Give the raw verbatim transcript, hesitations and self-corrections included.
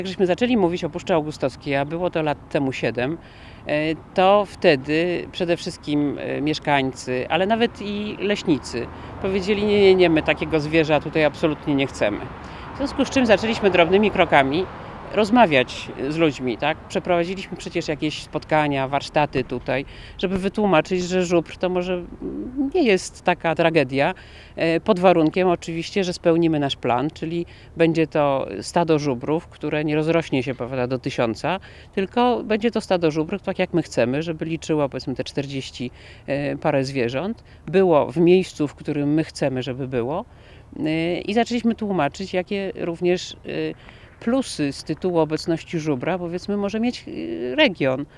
Jak żeśmy zaczęli mówić o Puszczy Augustowskiej, a było to lat temu siedem, to wtedy przede wszystkim mieszkańcy, ale nawet i leśnicy powiedzieli: nie, nie, nie, my takiego zwierza tutaj absolutnie nie chcemy. W związku z czym zaczęliśmy drobnymi krokami rozmawiać z ludźmi, tak? Przeprowadziliśmy przecież jakieś spotkania, warsztaty tutaj, żeby wytłumaczyć, że żubr to może nie jest taka tragedia, pod warunkiem oczywiście, że spełnimy nasz plan, czyli będzie to stado żubrów, które nie rozrośnie się, prawda, do tysiąca, tylko będzie to stado żubrów tak jak my chcemy, żeby liczyło powiedzmy te czterdzieści parę zwierząt, było w miejscu, w którym my chcemy, żeby było, i zaczęliśmy tłumaczyć, jakie również plusy z tytułu obecności żubra, powiedzmy, może mieć region.